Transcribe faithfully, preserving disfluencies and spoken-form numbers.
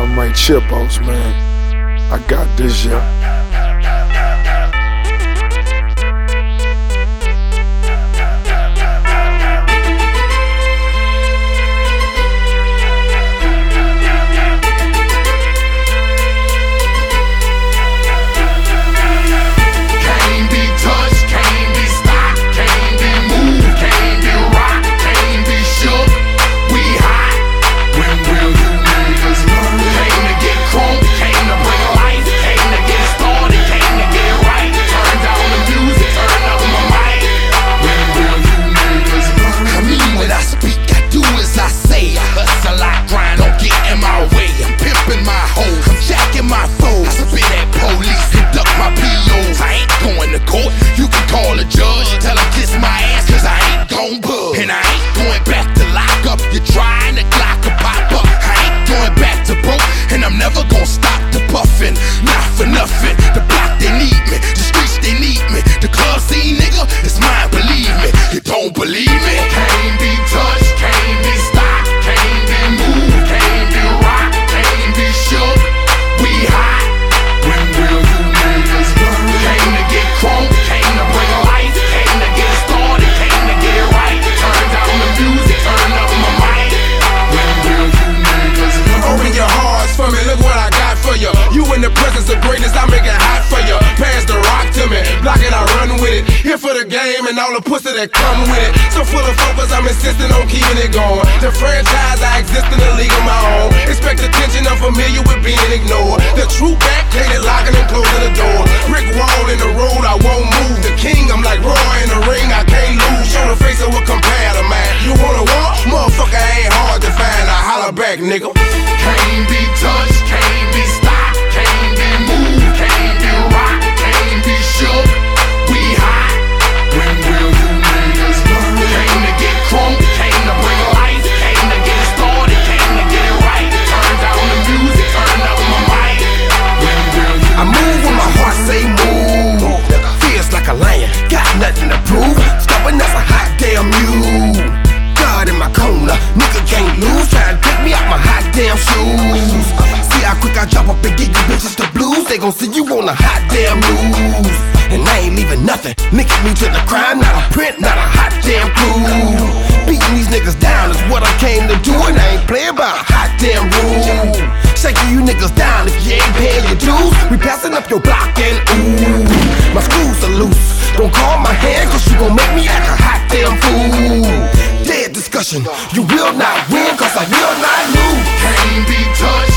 I'm right Chipos, man. I got this, yeah. In the presence of greatness, I make it hot for you. Pass the rock to me, block it, I run with it. Here for the game and all the pussy that come with it. So full of focus, I'm insisting on keeping it going. The franchise, I exist in a league of my own. Expect attention, I'm familiar with being ignored. The true back, hated locking and closing the door. Brick wall in the road, I won't move. The king, I'm like Roy in the ring, I can't lose. Show the face of what compare to man. You wanna walk? Motherfucker ain't hard to find. I holler back, nigga. Can't be touched, can't be stopped. Can't be moved, can't be rocked, can't be shook. We hot. When will you niggas learn? Came to get crunk, came to bring life, came to get it started, came to get it right. Turn down the music, turn up my mic. When will you I move when my heart say move. Feels like a lion, got nothing to prove. Stubborn as a hot damn mule. God in my corner, nigga can't lose. Try to take me out my hot damn shoes. See how quick I drop up and get you bitches the blues. They gon' see you on a hot damn news. And I ain't leaving nothing, linking me to the crime. Not a print, not a hot damn clue. Beating these niggas down is what I came to do. And I ain't playing by a hot damn rule. Shaking you niggas down if you ain't paying your dues. We passing up your block and ooh, my screws are loose. Don't call my hand cause you gon' make me act a hot damn fool. Dead discussion, you will not win cause I will not lose. can't be touched.